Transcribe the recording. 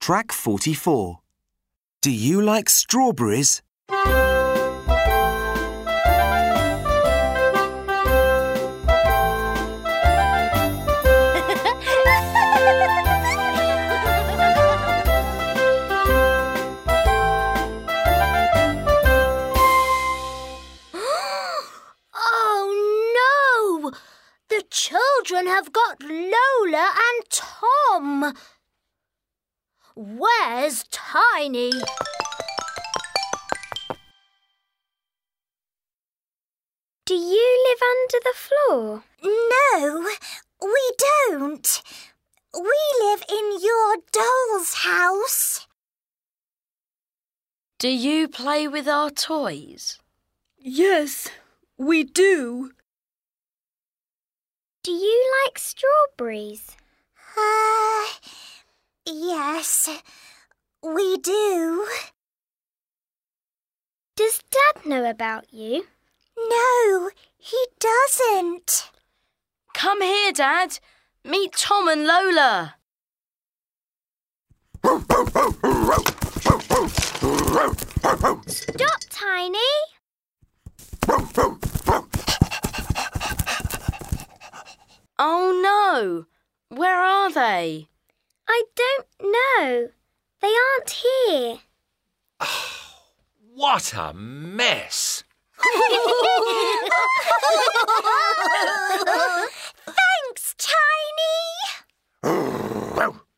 Track 44. Do you like strawberries? Oh no! The children have got Lola and Tom. Where's Tiny? Do you live under the floor? No, we don't. We live in your doll's house. Do you play with our toys? Yes, we do. Do you like strawberries? Yes, we do. Does Dad know about you? No, he doesn't. Come here, Dad. Meet Tom and Lola. Stop, Tiny. Oh no! Where are they? I don't know. They aren't here. What a mess! Thanks, Tiny.